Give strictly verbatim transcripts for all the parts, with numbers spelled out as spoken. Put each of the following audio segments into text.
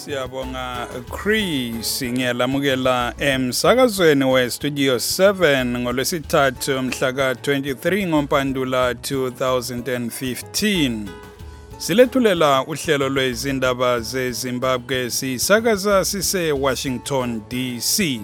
Siyabonga Chris ngiyalamukela emsakazweni we Studio seven ngolwesithathu mhla ka twenty-three ngoMpandula two thousand fifteen. Silethulela uhlelo lwezindaba zeZimbabwe sisakaza sise Washington D C.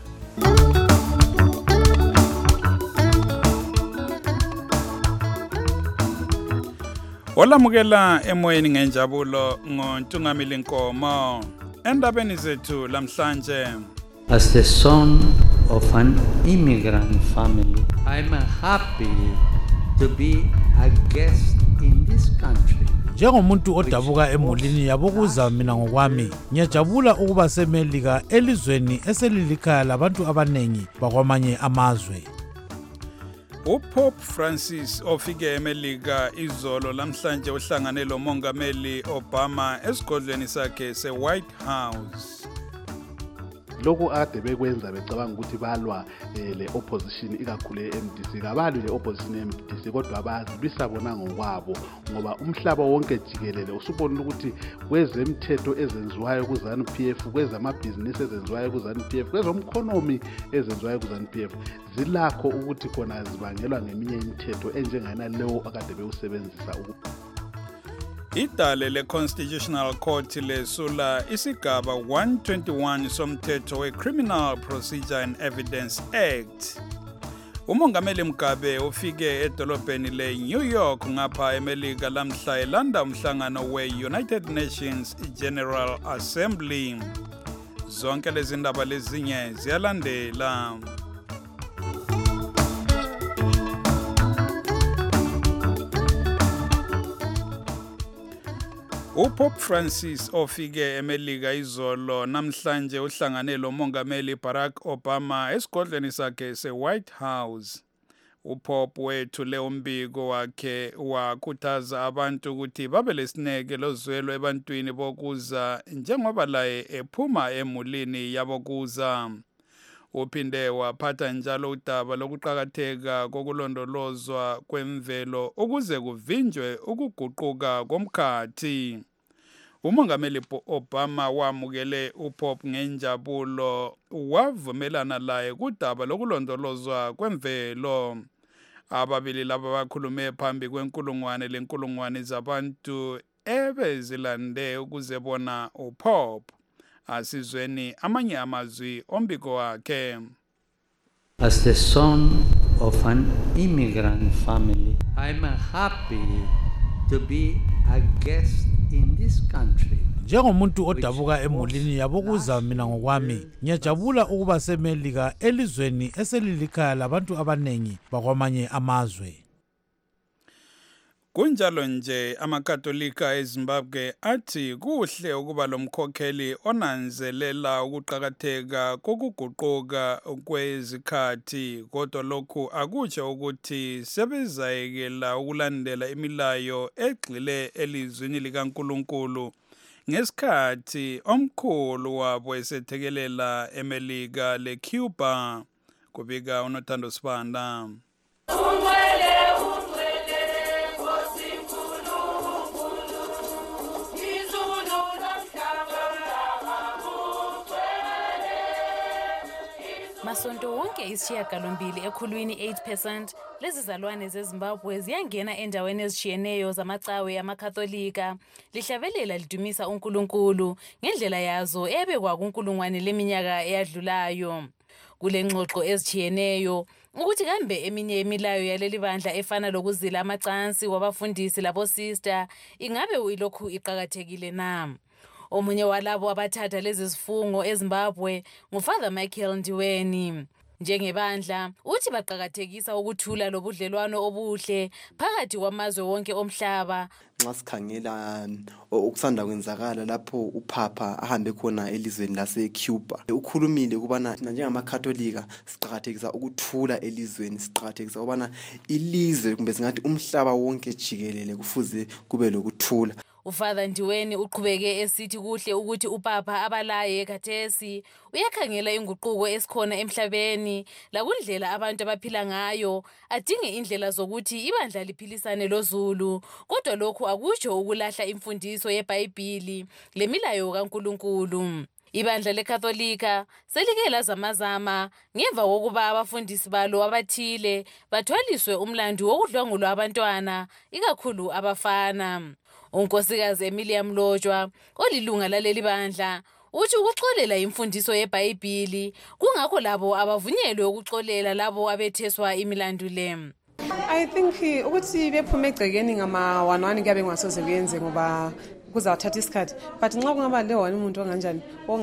Olamukela emoyeni ngenjabulo ngoNtungamili Nkomo endabeni zethu lamhlanje. As the son of an immigrant family, I'm happy to be a guest in this country. Njengomuntu odabuka emulini yabokuza mina ngokwami ngiyajabula ukuba seMelika elizweni eselilikhaya labantu abanengi bakwamanye amazwe. uPope Francis ofike eMelika izolo lamhlanje uhlangane loMongameli Obama esigodlweni sakhe seWhite House. Lokhu ade bekwenza becabanga ukuthi balwa le opposition ikakhulu e-M D C kabalwi le opposition e-M D C kodwa bazibisa bona ngokwabo ngoba umhlaba wonke jikelele usubona ukuthi kwezemthetho ezenziwayo ku ZANU P F kwezamabhizinisi ezenziwayo ku ZANU P F kwezomkhonomi ezenziwayo ku ZANU P F zilakho ukuthi khona zibangelwa ngeminye imithetho enjengana leyo akade bewusebenzisa ukuthi Idale le-Constitutional Court lesula isigaba one twenty-one somthetho we-Criminal Procedure and Evidence Act. UMongameli Mugabe ufike edolobheni le-New York ngapha eMelika lamhla elanda umhlangano we-United Nations General Assembly. Zonke lezi ndaba lezinye ziyalandela. uPope Francis ofike eMelika izolo namhlanje uhlangane loMongameli Barack Obama esigodlweni sakhe seWhite House. uPope wethule umbiko wakhe wakhuthaza abantu ukuthi babe lesineke lozwelo ebantwini bokuza njengoba laye ephuma emulini yabokuza. Uphinde waphatha njalo udaba lokuqhakatheka kokulondolozwa kwemvelo ukuze kuvinjwe ukuguquka komkhathi. uMongameli Obama wamukele uPope ngenjabulo wavumelana laye kudaba lokulondolozwa kwemvelo. Ababili laba bakhulume phambi kwenkulungwane lenkulungwane zabantu ebezilande ukuze bona uPope asizweni amanye amazwi ombiko wakhe. As the son of an immigrant family, I'm happy to be a guest in this country. Njengomuntu odabuka emulini yabokuza mina ngokwami ngiyajabula ukuba seMelika elizweni eselilikhaya labantu abanengi bakwamanye amazwe. Kunjalo nje amakatolika eZimbabwe athi kuhle ukuba lomkhokheli onanzelela ukuqhakatheka kokuguquka kwezikhathi kodwa lokhu akutsho ukuthi sebezayekela ukulandela imilayo egxile elizwini likaNkulunkulu ngesikhathi omkhulu wabo esethekelela eMelika leCuba. Kubika uNothando Sibanda. Masonto wonke isishiyagalombili ekhulwini eight percent lezizalwane zeZimbabwe ziyangena endaweni ezishiyeneyo zamacawe amakatholika lihlabelela lidumisa uNkulunkulu ngendlela yazo ebekwa kunkulungwane leminyaka eyadlulayo. Kule ngxoxo ezishiyeneyo ukuthi kambe eminye imilayo yaleli bandla efana lokuzila amacansi wabafundisi labo sister ingabe uyilokhu iqhakathekile na? Omunye walabo abathatha lezi zifungo eZimbabwe nguFather Michael Ndiweni. Njengebandla uthi baqhakathekisa ukuthula lobudlelwano obuhle phakathi kwamazwe wonke omhlaba. Nxa sikhangela okusanda kwenzakala lapho uPapa ahambe khona elizweni laseCuba, ukhulumile ukubana njengamakatholika siqhakathekisa ukuthula elizweni, siqhakathekisa ukubana ilizwe kumbe singathi umhlaba wonke jikelele kufuze kube lokuthula. Ufather Ndiweni uqhubeke esithi kuhle ukuthi upapa abalaye khathesi uyakhangela inguquko esikhona emhlabeni lakundlela abantu abaphila ngayo, adinge indlela zokuthi ibandla liphilisane loZulu, kodwa lokhu akusho ukulahla imfundiso yeBhayibhili lemilayo kaNkulunkulu. Ibandla leKatholika selike lazamazama ngemva kokuba abafundisi balo abathile bathwaliswe umlandu wokudlwangulwa abantwana, ikakhulu abafana. Unkosikazi Emilia Mlojwa, olilunga laleli bandla, uthi ukuxolela imfundiso yeBhayibhili kungakho labo abavunyelwe ukuxolela labo abetheswa imilandu le. I think ukuthi bephume egcekeni ngama one one kuyabe kungasoze kuyenze ngoba kuzawuthatha isikhathi, but nxa kungaba le one umuntu onganjani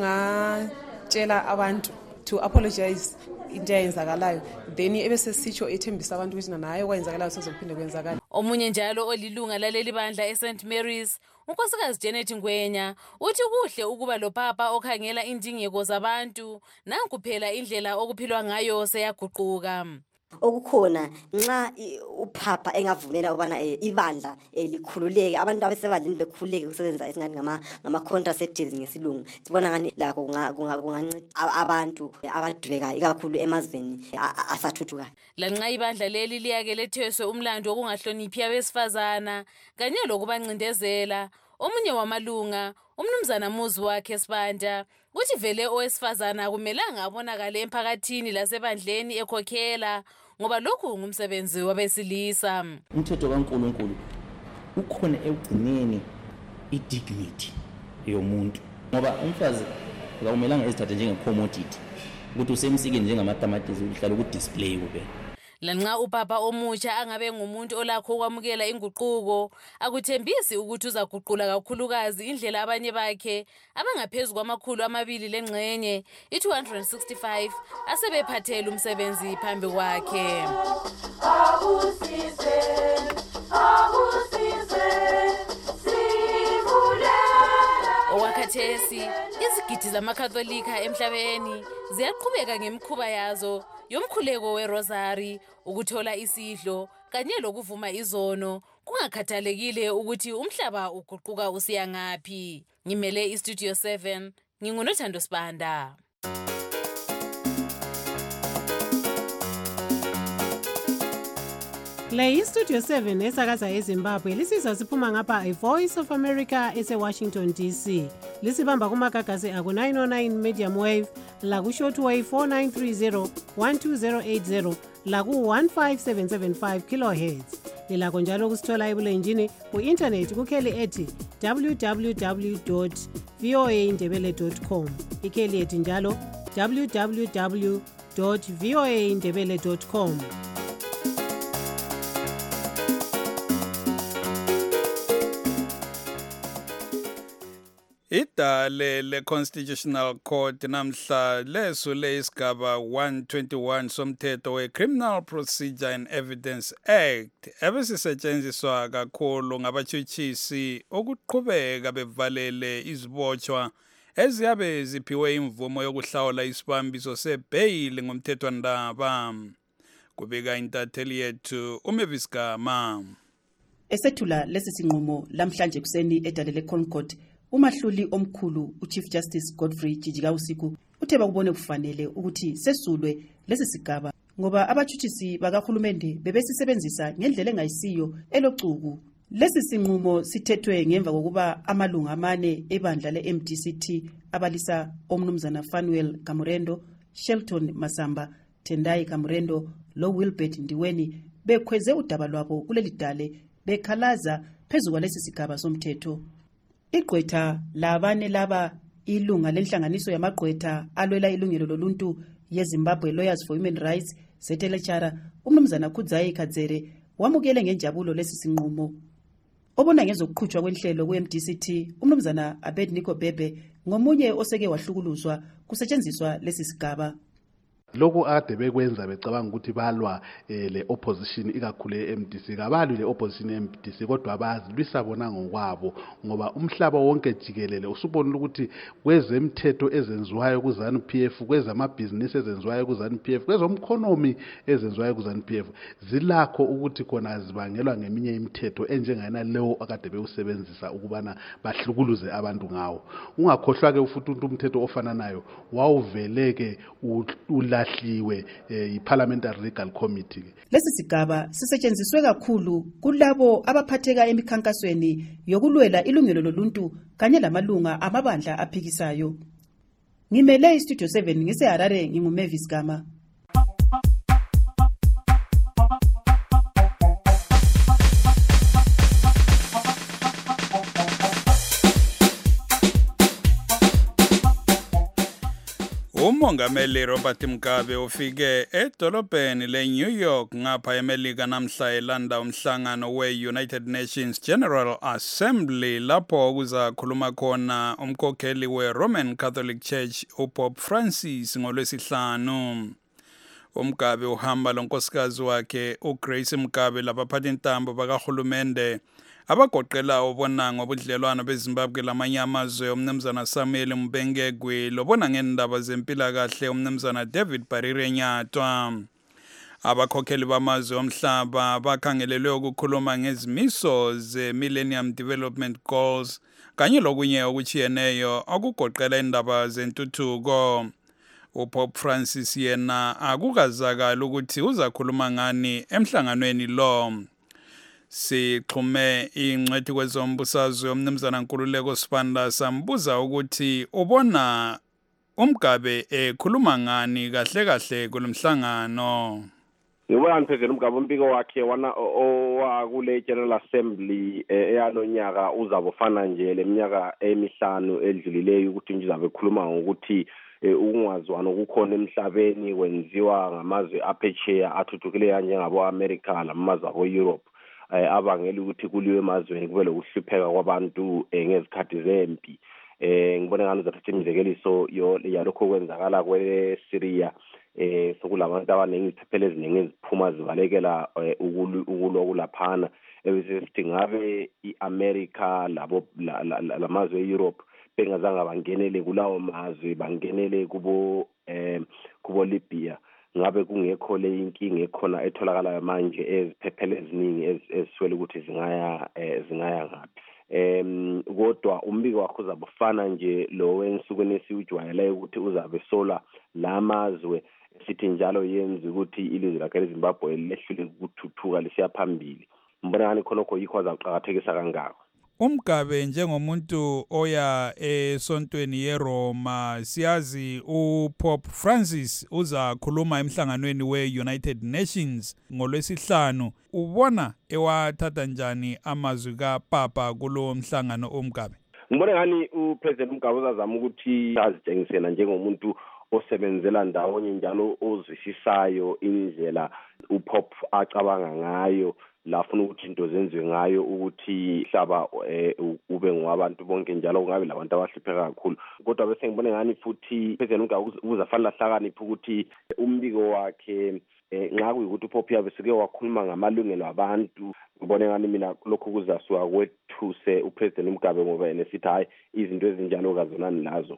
ongatshela abantu to apologize into eyenzakalayo, then ebese sitsho ethembisa abantu ukuthi nayo kwenzakalayo sozophinde kwenzakala. Omunye njalo olilunga laleli bandla eSaint Mary's, unkosikazi Janet Ngwenya, uthi kuhle ukuba lo papa okhangela indingeko zabantu, nanku phela indlela okuphilwa ngayo seyaguquka. Okukhona nxa uPapa engavumela ubana ibandla likhululeke, abantu abesebandleni bekhululeke ukusebenza esingani ngama ngama contraceptives ngesilungu, sibona ngani lakho kunganceda abantu abadubeka ikakhulu emazweni asathuthuka. Lanxa ibandla leli liyake letheswe umlando wokungahloniphi abesifazana kanye lokubancindezela, omunye wamalunga umnumzana Muzi wakhe Sibanda uthi vele owesifazana kumelanga abonakale emphakathini lasebandleni ekhokhela ngoba lokhu ngumsebenzi wabesilisa. Umthetho kaNkulunkulu ukhona ekugcineni idignity yomuntu, ngoba umfazi akumelanga ezithathe njengecommodity ukuthi usemsikeni njengamatamatizi uhlala ukudisplay kuphela. Lanxa upapa omutsha angabe ngumuntu olakho ukwamukela inguquko, akuthembisi ukuthi uzaguqula kakhulukazi indlela abanye bakhe abangaphezulu kwamakhulu amabili lengxenye i-two hundred sixty-five asebephathela umsebenzi phambi kwakhe. Owakhathesi izigidi zamaKatholika emhlabeni ziyaqhubeka ngemikhuba yazo yomkhuleko weRosary, ukuthola isidlo kanye lokuvuma izono, kungakhathalekile ukuthi umhlaba uguquka usiya ngaphi. Ngimele iStudio seven, nginguNothando Sibanda. Le iStudio seven esakaza eZimbabwe lisiza siphuma ngapha iVoice of America eseWashington D C. Lisibamba kumagagasi aku nine oh nine medium wave, laku shortwave four nine three zero, one two zero eight zero, laku one five seven seven five kilohertz. Lilakho njalo kusithola ebulenjini ku-internet kukheli ethi w w w dot v o a ndebele dot com. Ikheli ethi njalo w w w dot v o a ndebele dot com. Idale le-Constitutional Court namhla lesule isigaba one twenty-one somthetho we-Criminal Procedure and Evidence Act ebesisetshenziswa kakhulu ngabatshutshisi ukuqhubeka bevalele izibotshwa eziyabe ziphiwe imvumo yokuhlawula isibambiso sebheyili ngomthethwandaba. Kubika intatheli yethu uMavis Gama. Esethula lesi sinqumo lamhlanje kuseni edale le-Concord, umahluli omkhulu uChief Justice Godfrey Jijikawusiku uthe bakubone kufanele ukuthi sesulwe lesi sigaba ngoba abatshutshisi bakahulumende bebesisebenzisa ngendlela engayisiyo elocuku. Lesi sinqumo sithethwe ngemva kokuba amalunga amane ebandla le-M D C T abalisa omnumzana Fanuel Kamurendo, Shelton Masamba, Tendai Kamurendo lo Wilbert Ndiweni bekhweze udaba lwabo kuleli dale bekhalaza phezu kwalesi sigaba somthetho. Igqwetha labane laba ilunga lenhlanganiso yamagqwetha alwela ilungelo loluntu yeZimbabwe Lawyers for Human Rights setelechara umnumzana Kudzayi Kadzere wamukele ngenjabulo lesi sinqumo. Obona ngezokuqhutshwa kwenhlelo ku-M D C T umnumzana Abednego Bebe ngomunye oseke wahlukuluzwa kusetshenziswa lesi sigaba. lokhu ade bekwenza becabanga ukuthi balwa eh, le opposition ikakhulu e-M D C kabalwi le opposition e-M D C kodwa bazilwisa bona ngokwabo ngoba umhlaba wonke jikelele usubonile ukuthi kwezemthetho ezenziwayo ku ZANU P F kwezamabhizinisi ezenziwayo ku ZANU P F kwezomkhonomi ezenziwayo ku ZANU P F zilakho ukuthi khona zibangelwa ngeminye imithetho enjengana leyo akade bewusebenzisa ukubana bahlukuluze abantu ngawo ungakhohlwa ke ufuthi umthetho ofana nayo wawuveleke ulahliwe i-Parliamentary Legal Committee. Lesi sigaba sisetshenziswe kakhulu kulabo abaphatheka emikhankasweni yokulwela ilungelo loluntu kanye lamalunga amabandla aphikisayo. Ngimele iStudio seven ngiseHarare nginguMavis Gama. Umongameli Robert Mugabe ufike edolobheni le-New York ngapha eMelika namhla elanda umhlangano we-United Nations General Assembly lapho kuzakhuluma khona umkhokheli we-Roman Catholic Church uPope Francis ngolwesihlanu. uMgabe uhamba lonkosikazi wakhe uGrace Mugabe labaphathi intambo bakahulumende abagoqela ubona ngobudlelwano beZimbabwe lamanye amazwe umnumzana Samuel Mbengegwi lobona ngendaba zempilakahle umnumzana David Barire Nyatwa. Abakhokheli bamazwe omhlaba bakhangelelwe ukukhuluma ngezimiso ze-Millennium Development Goals kanye lokunye okuchiyeneyo okugoqela indaba zentuthuko. uPope Francis yena akukazakala ukuthi uzakhuluma ngani emhlanganweni lo. Sixhume ingcwethi kwezombusazwe umnumzana Nkululeko Sibanda sambuza ukuthi ubona uMgabe ekhuluma ngani kahle kahle kulomhlangano. Ngibona ngiphezela uMgabe umpiko wakhe wana owakule General Assembly eyalonyaka uzabofana nje leminyaka emihlanu edlulileyo ukuthi nje uzabe ekhuluma ngokuthi ukungazwana ukukhona emhlabeni kwenziwa ngamazwe aphetsheya athuthukileyo njengabo America lamazwe abo Europe. Abangela ukuthi kuliwe emazweni kube lokuhlupheka kwabantu ngezikhathi zempi. Eh ngibona ngani uzathatha imizekeliso yo yalokho kwenzakala kweSyria eh sokulabantu abaningi iziphephelezi eziningi eziphuma zibalekela ukulwa kulaphana ebese sithi ngabe iAmerica labo lamazwe eEurope bengazange bangenele kulawo mazwe bangenele kubo eh kubo Libya ngabe kungekho le inkinga ekhona etholakala manje eziphephele eziningi eziswele ukuthi zingaya zingaya ngapi. Em kodwa umbiko wakho uzabufana nje lo wensukwini esiwujwayele ukuthi uzabe sola lamazwe sithi njalo yenza ukuthi ilizwe lakhe leZimbabwe lehlule ukuthuthuka lisiya phambili. Mbona ngani khonokho yikho azaqhakathekisa kangako. uMgabe njengomuntu oya esontweni yeRoma siyazi uPope Francis uzakhuluma emhlanganweni we-United Nations ngolwesihlanu. Ubona ewathatha njani amazwi kaPapa kulo mhlangano uMgabe? Ngibona ngani uPresident Mugabe uzazama ukuthi azitshengisela njengomuntu osebenzela ndawonye njalo ozwisisayo indlela uPope acabanga ngayo lafuna ukuthi into zenziwe ngayo ukuthi hlaba ube ngwabantu bonke njalo kungabe labantu abahlupheka kakhulu. Kodwa bese ngibone ngani futhi President Mugabe uzafanele ahlakaniphe ukuthi umbiko wakhe nxa kuyikuthi uPope yabe sike wakhuluma ngamalungelo abantu. Ngibone ngani mina lokho kuzasuka kwethuse uPresident Mugabe ngoba yena sithi hayi izinto ezinjalo kazonani lazo.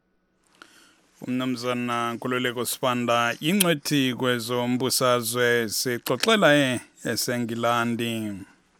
Umnumzana Nkululeko Sibanda ingcwethi kwezombusazwe sixoxela e eSengilandi.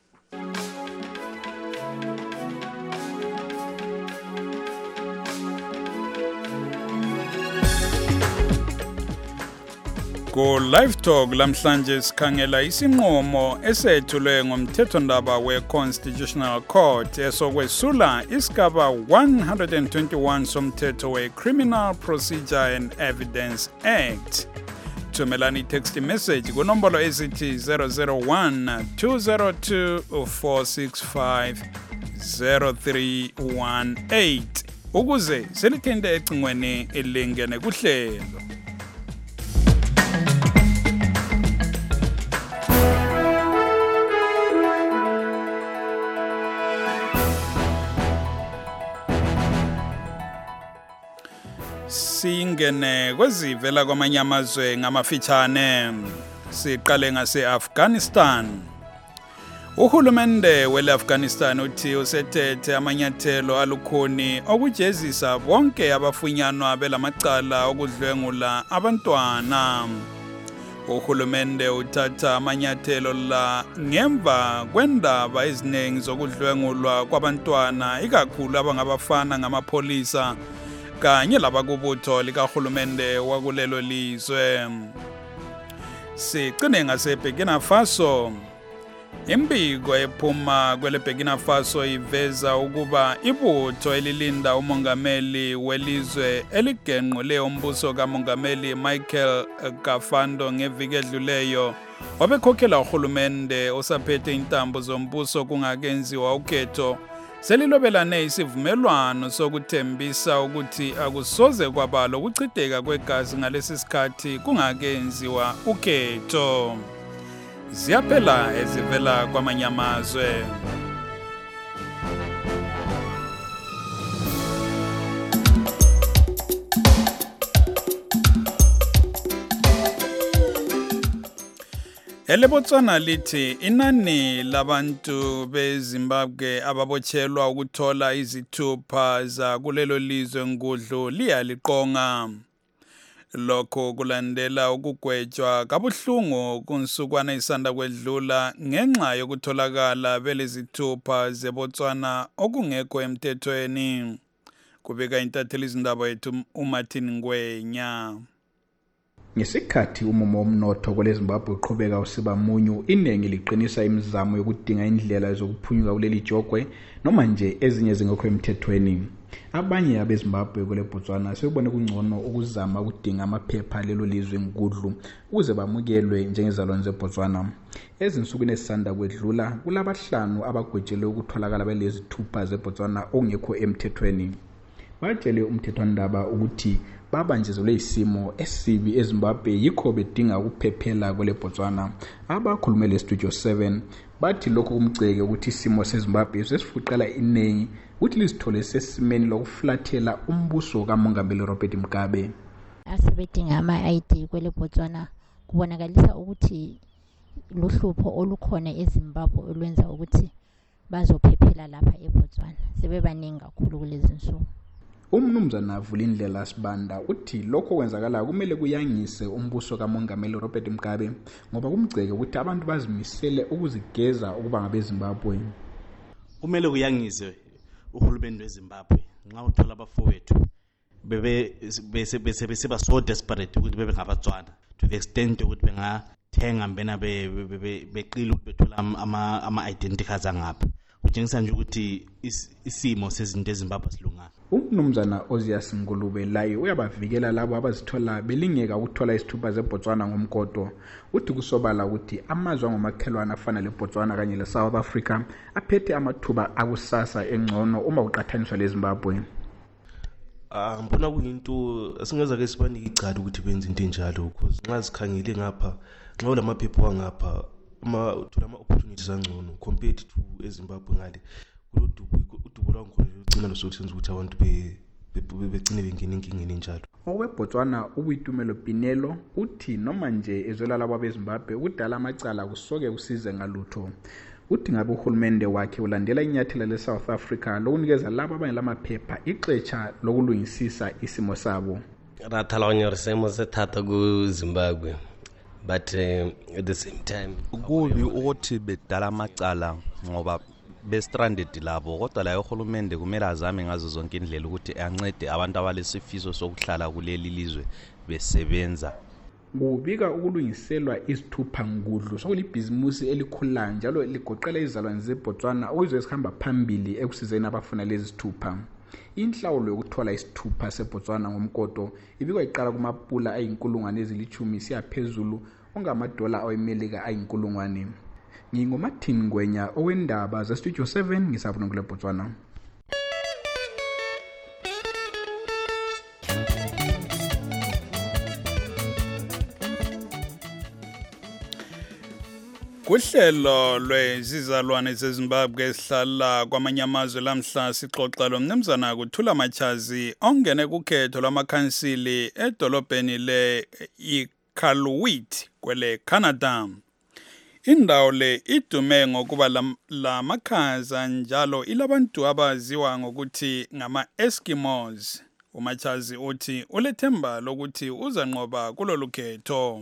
Go live talk lamhlanje sikhangela isinqumo esethulwe ngomthethondaba we-Constitutional Court esokwesula isigaba one twenty-one somthetho we-Criminal Procedure and Evidence Act. Thumelani text message kunombolo ezithi zero zero one two zero two four six five zero three one eight ukuze selithinte ecingweni elingene kuhlelo. singene kwezivela kwamanye amazwe ngamafitshane. Siqale ngase-Afghanistan. Uhulumende wele-Afghanistan uthi usethethe amanyathelo alukhuni okujezisa bonke abafunyanwa belamacala okudlwengula abantwana. Uhulumende uthatha amanyathelo la ngemva kwendaba eziningi zokudlwengulwa kwabantwana ikakhulu abangabafana ngamapolisa kanye labakubutho likahulumende wakulelo lizwe. Sigcine ngase-Burkina Faso. Imbiko ephuma kwele Burkina Faso iveza ukuba ibutho elilinda umongameli welizwe eligenqule umbuso kamongameli Michael Kafando ngeviki edluleyo wabekhokhela uhulumende osaphethe intambo zombuso kungakenziwa ukhetho selilobelane isivumelwano sokuthembisa ukuthi akusoze kwabalo ukuchitheka kwegazi ngalesi sikhathi kungakenziwa ukhetho. Ziyaphela ezivela kwamanye amazwe. EleBotswana lithi inani labantu beZimbabwe ababotshelwa ukuthola izithupha za kulelo lizwe ngudlu liyaliqonga. Lokho kulandela ukugwetshwa kabuhlungu kunsukwana isanda kwedlula ngenxa yokutholakala belezithupha zeBotswana okungekho emthethweni. Kubika intatheli izindaba yethu uMartin Ngwenya. Ngesikhathi umumo womnotho kweleZimbabwe uqhubeka usiba munyu, iningi liqinisa imizamo yokudinga indlela zokuphunyuka kuleli jogwe noma nje ezinye zingekho emthethweni. Abanye abeZimbabwe kule Botswana sebone kungcono ukuzama ukudinga amaphepha lelo lizwe ngudlu ukuze bamukelwe njengezalwane zeBotswana. Ezinsukwini esisanda kwedlula kulabahlanu abagwetshelwe ukutholakala belezi thupha zeBotswana okungekho emthethweni. Batshele umthethwandaba ukuthi babanjezelwe isimo esibi eZimbabwe yikho bedinga ukuphephela kwele Botswana. Abakhulumele Studio seven bathi lokho kumceke ukuthi isimo seZimbabwe sesifuqela inengi ukuthi lizithole sesimeni lokuflathela umbuso kaMongameli Robert Mugabe. Asebedinga ama-I D kwele Botswana kubonakalisa ukuthi luhlupho olukhona eZimbabwe olwenza ukuthi bazophephela lapha eBotswana. Sebebaningi kakhulu kulezi nsuku. Umnumzana Vulindlela Sibanda uthi lokho kwenzakala kumele kuyangise umbuso kaMongameli Robert Mugabe ngoba kumceke ukuthi abantu bazimisele ukuzigeza ukuba ngabeZimbabwe. Kumele kuyangise uhulumeni weZimbabwe nxa uthola abafowethu bebe bese bese ba so desperate ukuthi bebe ngabatswana to the extent ukuthi bengathenga mbena be beqila ukuthi bethola ama ama identity cards angapha. Kutshengisa nje ukuthi isimo sezinto eZimbabwe silunganga. Umnumzana Ozias Ngulube laye uyabavikela labo abazithola belingeka ukuthola isithupha zeBotswana ngomkodo. Uthi kusobala ukuthi amazwe ngomakhelwana afana leBotswana kanye leSouth Africa aphethe amathuba akusasa engcono uma uqathaniswa leZimbabwe. Ah ngibona kuyinto asingeza ke sibanike icala ukuthi benze into enjalo because nxa sikhangile ngapha nxa ulamaphepha wangapha uma uthola ama opportunities angcono compared to eZimbabwe ngale kulodubu udubo lwangikhona ugcina losokusenza ukuthi abantu be begcine bengena inkingeni enjalo. OweBotswana uBuitumelo Pinelo uthi noma nje ezwela labo beZimbabwe udala amacala kusoke kusize ngalutho. Uthi ngabe uhulumende wakhe ulandela inyathelo leSouth Africa lokunikeza labo abangelamaphepha ixetsha lokulungisisa isimo sabo. Rathalonyo resemo sethatha kuZimbabwe. But uh, at the same time kubi ukuthi bedala amacala ngoba be stranded labo kodwa la uhulumende kumele azame ngazo zonke indlela ukuthi ancede abantu abalesifiso sokuhlala kuleli lizwe besebenza. Kubika ukulungiselwa isithupha ngudlu sokulibhizimusi elikhula njalo ligoqela izalwane zeBotswana ukuze sihamba phambili ekusizeni abafuna lezi sithupha. Inhlawulo yokuthola isithupha seBotswana ngomkodo ibikwa iqala kumapula ayinkulungwane ezilithumi siyaphezulu ongamadola awemelika ayinkulungwane. NginguMartin Ngwenya owendaba ze Studio seven ngisabona kule Botswana. Kuhlelo lwezizalwane zeZimbabwe esihlala kwamanye amazwe lamhla sixoxa lo mnumzana kuthula machazi ongene kukhetho lwamakhansili edolobheni le-Iqaluit kwele Canada. Indawo le idume ngokuba la, la makhaza njalo ilabantu abaziwa ngokuthi ngama-Eskimos. Umachazi uthi ulethemba lokuthi uzanqoba kulolu khetho.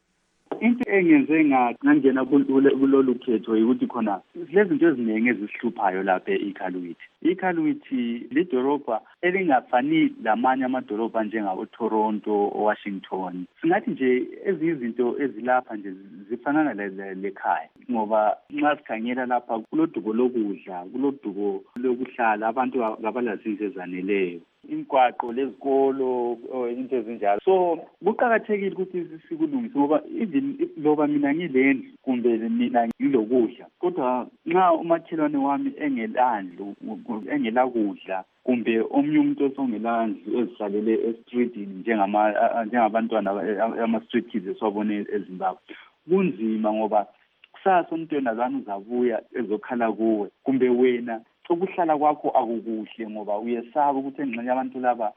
Into engenze ngangena kulolu khetho ukuthi khona lezinto eziningi ezisihluphayo lapha eIqaluit. Iqaluit lidolobha elingafani lamanye amadolobha njengabo Toronto, Washington. Singathi nje ezizinto ezilapha nje zifanana lekhaya ngoba nxa sikhangela lapha kulodubo lokudla, kulodubo lokuhlala, abantu abalazinto ezaneleyo. Imigwaqo lezikolo into ezinjalo. So kuqhakathekile ukuthi sikulungise ngoba even loba mina ngilendlu kumbe mina ngilokudla kodwa nxa umakhelwane wami engelandlu engelakudla kumbe omnye umuntu osongelandlu ezihlalele estreetini njengama njengabantwana ama street kids eswabone eZimbabwe kunzima ngoba kusasa umntwana zami uzabuya ezokhala kuwe kumbe wena ukuhlala kwakho akukuhle ngoba uyesaba ukuthi engxenye abantu laba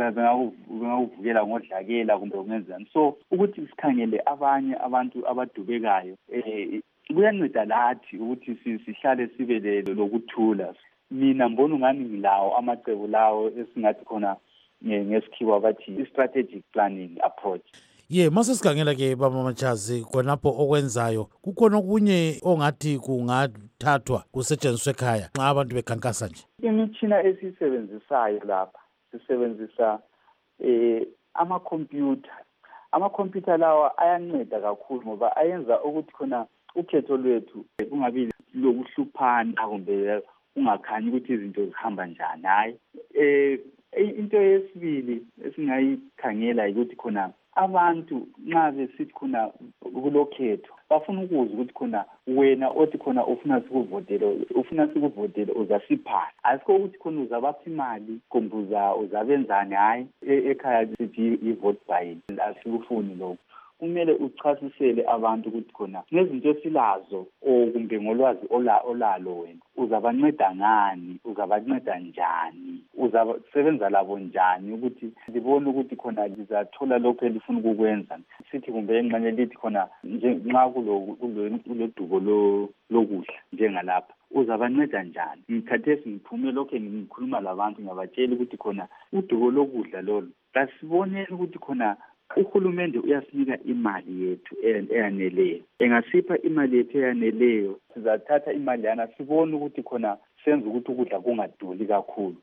bengakuvukela ngodlakela kumbe ungenzani. So ukuthi sikhangele abanye abantu abadubekayo eh kuyanceda lathi ukuthi sihlale sibe lokuthula. Mina mbona ngani ngilawo amacebo lawo esingathi khona ngesikhiwa bathi strategic planning approach. Ye mase sikhangela ke baba Machazi khonapho okwenzayo kukhona okunye ongathi kungathathwa kusetshenziswe ekhaya nxa abantu bekhankasa nje. Imitshina esisebenzisayo lapha sisebenzisa eh ama computer ama computer lawa ayanceda kakhulu ngoba ayenza ukuthi khona ukhetho lwethu kungabi lokuhluphana kumbe ungakhanyi ukuthi izinto zihamba njani. Hayi eh into yesibili esingayikhangela ukuthi khona abantu nxa besithi khona kulokhetho bafuna ukuzwa ukuthi khona wena othi khona ufuna sikuvotele ufuna sikuvotele uzasiphana asikho ukuthi khona uzabapha imali kumbe uzabenzani. Hayi ekhaya sithi i-vote buying asikufuni lokho. Kumele uchasisele abantu ukuthi khona nezinto esilazo o kumbe ngolwazi olalo wena uzabanceda ngani, uzabanceda njani, uzasebenza labo njani ukuthi libone ukuthi khona lizathola lokho elifuna ukukwenza. Sithi kumbe engxenye lithi khona nxa kulodubo lokudla njengalapha uzabanceda njani. Ngikhathesi ngiphume lokho ngikhuluma labantu ngabatshela ukuthi khona udubo lokudla lolo asibonele ukuthi khona uhulumende uyasinika imali yethu eyaneleyo. Engasipha imali yethu eyaneleyo sizathatha imali yana sibone ukuthi khona senze ukuthi ukudla kungaduli kakhulu.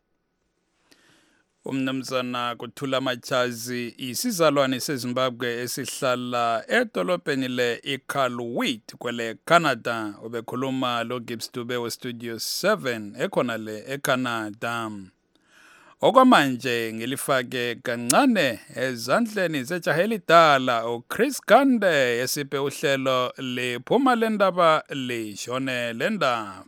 Umnumzana Kuthula Machazi isizalwane seZimbabwe esihlala edolobheni le-Iqaluit kwele Canada obekhuluma lo Gibbs Dube we Studio seven ekhona le eCanada. Okwamanje ngilifake kancane ezandleni zejaha elidala uChris Gande esiphe uhlelo liphuma lendaba lishone lendaba.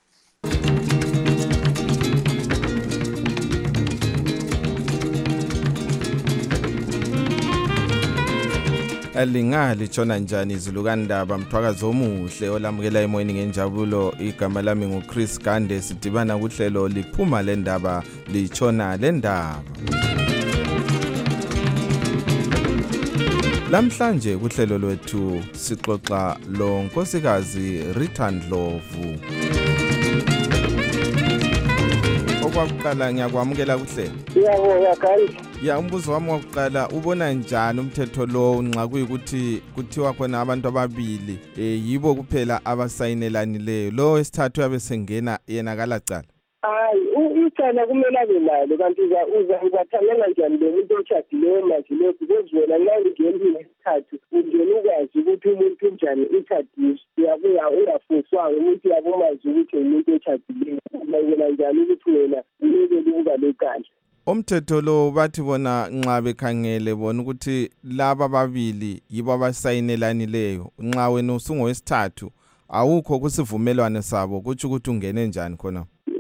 Alingali tshona njani izulukandaba mthwakazi omuhle olamukela emoyeni ngenjabulo. Igama lami nguChris Gande sidibana kuhlelo liphuma lendaba litshona lendaba. Lamhlanje kuhlelo lwethu sixoxa lo nkosikazi Rita Ndlovu. Okwakuqala ngiyakwamukela kuhlelo. Ngiyabonga kanti. Ya umbuzo wami wokuqala ubona njani umthetho lo nxa kuyikuthi kuthiwa khona abantu ababili eh yibo kuphela abasayinelanileyo lo wesithathu yabe sengena yena kalacala? Hayi icala kumele abe nalo kanti uza ubathamela njani lo muntu ochadileyo manje lokhu kozwela nxa ungena isithathu ungena ukwazi ukuthi umuntu unjani uchadile uyabuya ungafuswanga umuntu yabumazi ukuthi umuntu ochadileyo ungena njani ukuthi wena ulebe ukuba lecala. Umthetho lo bathi bona nxa bekhangele bona ukuthi laba babili yibo abasayinelanileyo nxa wena usungowesithathu awukho kusivumelwano sabo kuthi ukuthi ungene njani khona. Kodwa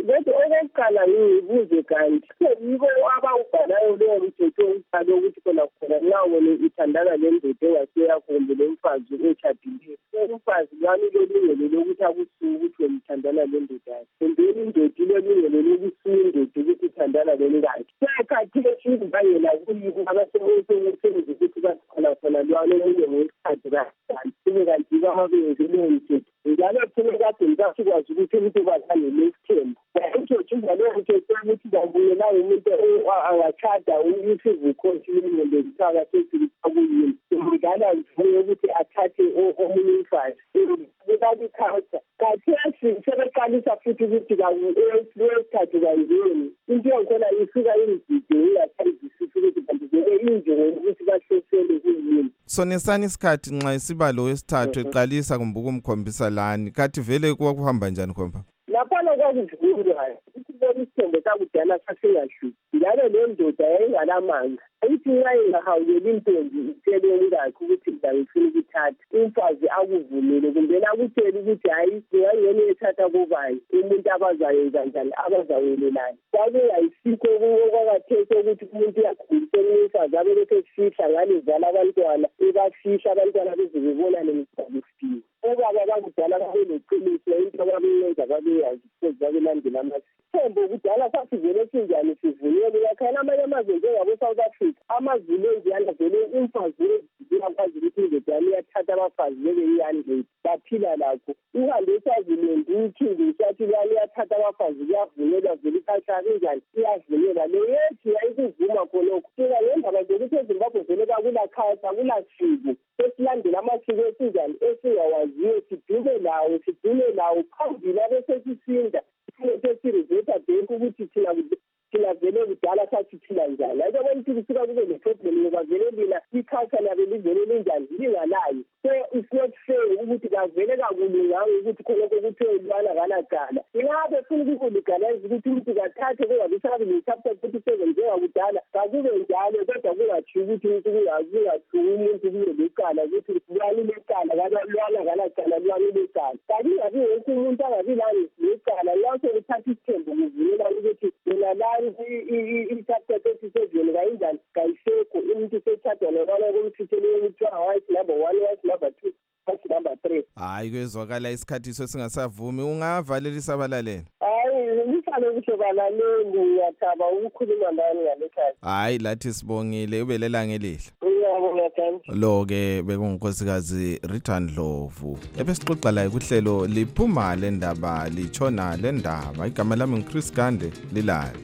okokuqala ngibuze kanti yibo abawubhalayo leyo mthetho owubhale ukuthi khona khona nxa wena ithandana lendoda engaseyakho kumbe lomfazi otshadileyo umfazi lwami lelungelo lokuthi akusuke ukuthi wena uthandana lendoda yakhe kumbe indoda ilelungelo lokusuka indoda ukuthi ithandana lomkakhe sekhathesi imbangela kuyibo abasebenzi ukuthi bakhona khona lwalo omunye ngesikhathi kahlali kube kanti babenze leyo mthetho njalo thina kade ngisakwazi ukuthi umuntu bazane lesithembu umthetho leyo mthetho ukuthi babuyela umuntu angachada ukuthi khonti ilungelo lisaka sesikuyini ngidala nje ukuthi athathe omunye umfazi ukali khawutha kathi sebeqalisa futhi ukuthi kawu-esithathu kanjeni into yakhona isuka imizide iyathayizisisa ukuthi kanti vele injongo ukuthi bahlosele kuyini sonesani isikhathi nxa isiba lo wesithathu eqalisa kumbe ukumkhombisa lani kathi vele kuhamba njani khomba laphana kwakuvulwayo ukuthi bona isithembo sakudala sasingahluphi njalo le ndoda yayingalamanga ayithi nxa ingahawukeli intombi itshele umkakhe ukuthi ngifuna ukuthatha umfazi akuvumele kumbe akutshele ukuthi hayi ngingangeni ethatha kubani umuntu abazayenza njani abazawelelani kwakungayisikho okwakathesi ukuthi umuntu uyakhulisa umfazi abelokhu esifihla ngale zala abantwana ebafihla abantwana beze bebona nemizabufile obaba bakudala babeneqiniso into ababeyenza babeyazi because babelandela amasithembo kudala sasivele sinjani sivunele yakhona amanye amazwe njengabo-South Africa amazulu enjeyana vele umfazi ziyakwazi ukuthi indodana iyathatha abafazi bebe yi-hundred baphila lakho uhambe eSwaziland uthinde usathi lani iyathatha abafazi kuyavunyelwa vele ikhalchari injani iyavunyelwa le yethu yayikuvuma khonokho fika ngendaba zokuthi eZimbabwe vele kakulakhalcha akulasiko esilandela amasiko esinjani esingawaziyo sidume lawo sidume lawo phambili abesesisinda sesiriveta bank ukuthi thina thina vele kudala sasiphila njani ayike bona ukuthi kusuka kube ne-problem ngoba vele lina ikhalcha labe livele linjani lingalayo so it's not fair ukuthi kavele kakulunganga ukuthi khonokho kuthiwe lwana kanacala ingabe funa ukuligalayiza ukuthi umuntu kathathe kungabisabi ne-chapter forty seven njengakudala kakube njalo kodwa kungathiyo ukuthi umuntu kungathiwa umuntu kube lecala ukuthi lwani lecala lwana kanacala lwani lecala kanti ingabi wonke umuntu angabi lani lecala lwase kuthatha isithembo kuvulela ukuthi yona lani i-chapter thirty seven kayinjani kayisekho umuntu sethathwa nobana komthithelo kuthiwa white number one white number two white number three hayi kwezwakala isikhathi sesingasavumi ungavalelisa abalaleli hayi ngisale ukuthi balaleli ngiyathaba ukukhuluma ngani ngalekhaya hayi lathi sibongile ubelelanga elihle ngiyabonga kanti lo-ke bekungunkosikazi Rita Ndlovu ebesixoxa layo kuhlelo liphuma le ndaba litshona le ndaba igama lami nguChris Gande lilayo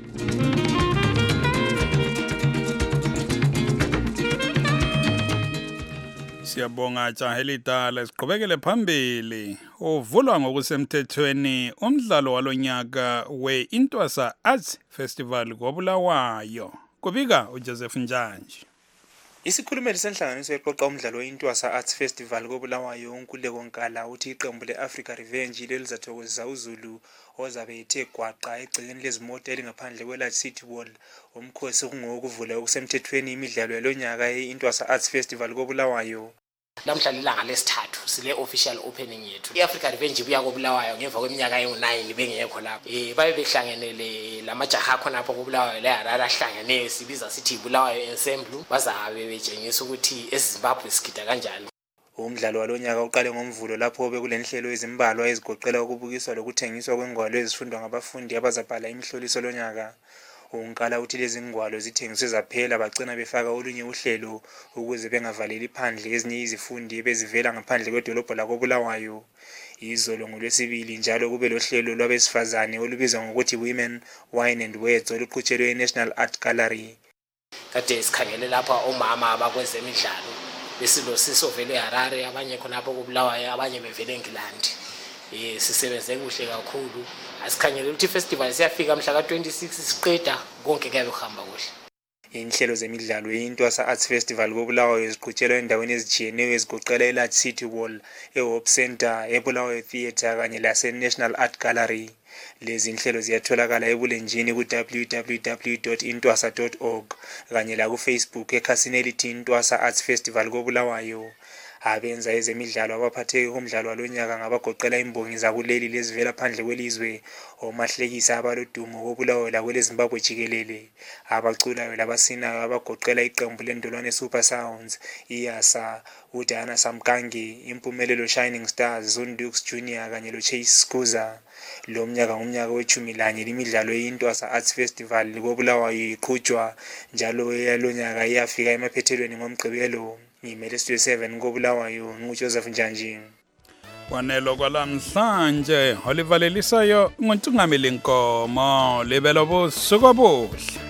Siyabonga Jahelidala siqhubekele phambili uvulwa ngokusemthethweni umdlalo walonyaka we-Intwasa Arts Festival koBulawayo kubika uJoseph Njanji. Isikhulumeli senhlanganiso eqoqa umdlalo we-Intwasa Arts Festival koBulawayo uNkululeko Nkala uthi iqembu le-Africa Revenge lelizathokozisa uZulu ozabe ethe gwaqa egcekeni lezimoto elingaphandle kwe-Large City Wall. Umkhosi kungokuvula okusemthethweni imidlalo yalonyaka ye-Intwasa Arts Festival koBulawayo. Namhlanje ilanga lesithathu sile official opening yethu. I-Africa Revenge ibuya koBulawayo ngemva kweminyaka engu-nine bengekho lapho. Eh babe behlangenele lamajaha khona lapho koBulawayo la Harare ahlangene sibiza sithi Bulawayo Ensemble bazabe betshengisa ukuthi eZimbabwe sigida kanjani. Umdlalo walonyaka uqale ngomvulo lapho bekulenhlelo ezimbalwa ezigoqela ukubukiswa lokuthengiswa kwengwalo ezifundwa ngabafundi abazabhala imihloliso lonyaka. Unkala uthi lezi ngwalo zithengiswe zaphela bagcina befaka olunye uhlelo ukuze bengavaleli phandle ezinye izifundi ebezivela ngaphandle kwedolobho lakoBulawayo. Izolo ngolwesibili njalo kube lohlelo lwabesifazane olubizwa ngokuthi Women Wine and Words oluqhutshelwe eNational Art Gallery. Kade sikhangele lapha omama abakwezemidlalo besilosiso vele eHarare abanye khonapho koBulawayo abanye bevele eNgilandi. Eh sisebenze kuhle kakhulu asikhangele ukuthi festival siyafika mhla ka twenty-six siqeda konke kuyabe kuhamba kuhle. Inhlelo zemidlalo ye-Intwasa Arts Festival koBulawayo ziqhutshelwa endaweni ezitshiyeneyo ezigoqela eLarge City Wall, eHope Center, eBulawayo Theatre kanye lase-National Art Gallery. Lezi inhlelo ziyatholakala ebulenjini ku w w w dot intwasa dot org kanye la ku Facebook ekhasini elithi Intwasa Arts Festival koBulawayo. abenza ezemidlalo abaphatheke kumdlalo walonyaka ngabagoqela imbongi zakuleli lezivela phandle kwelizwe, omahlekisa abalodumo koBulawayo lakwele Zimbabwe jikelele, abaculayo labasinayo abagoqela iqembu lendolwane Super Sounds, iYasa, uDiana Samkangi, Impumelelo Shining Stars, Zundukes Junior kanye loChase Skuza. Lo mnyaka ngumnyaka wechumi lanye limidlalo yeNtwasa Arts Festival koBulawayo iqhutshwa njalo eyalonyaka iyafika emaphethelweni ngomgqibelo. Ngimele Studio seven koBulawayo nguJoseph Njanji. Kwanelo kwalamhlanje olivalelisayo nguNtungameli Nkomo libelo busuku obuhle.